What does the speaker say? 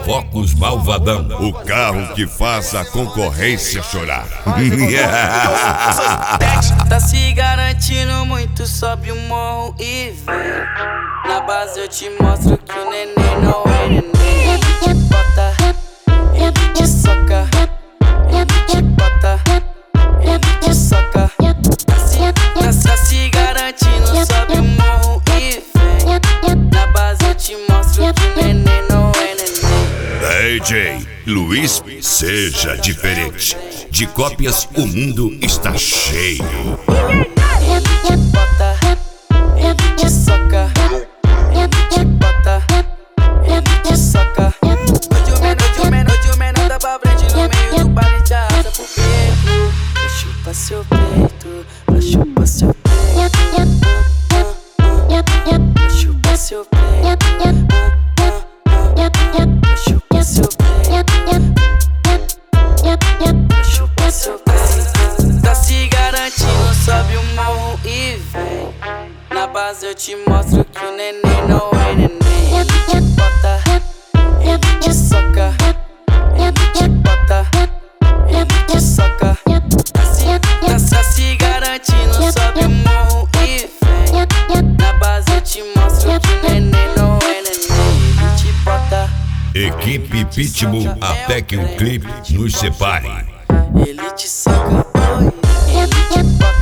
Focus Malvadão, o carro que faz a concorrência chorar. Tá se garantindo muito, sobe o morro e vem. Na base eu te mostro que o neném não é neném. Ele te bota, ele te soca, ele te bota, ele te soca. Tá se garantindo, sobe o morro e vem. Na base eu te mostro que o neném não é neném. DJ Luiz, seja diferente. De cópias o mundo está cheio. Ele te bota, ele te soca, ele te bota, ele te soca. Hoje o menor tá pra frente no meio do baile, te arrasta pro peito. Pra chupar seu peito, pra chupar seu peito, pra chupar seu peito, pra chupar seu peito, pra chupar seu peito. Tá se garantindo, sobe o morro e vem. Na base eu te mostro que o neném não é neném. Ele te bota, ele te soca, ele te bota, ele te soca. Tá se garantindo, sobe o morro e vem. Na base eu te mostro que o neném não é neném. Ele te bota, Equipe Pitbull, até que o clipe nos separe. ele te soca, oi, ele te bota.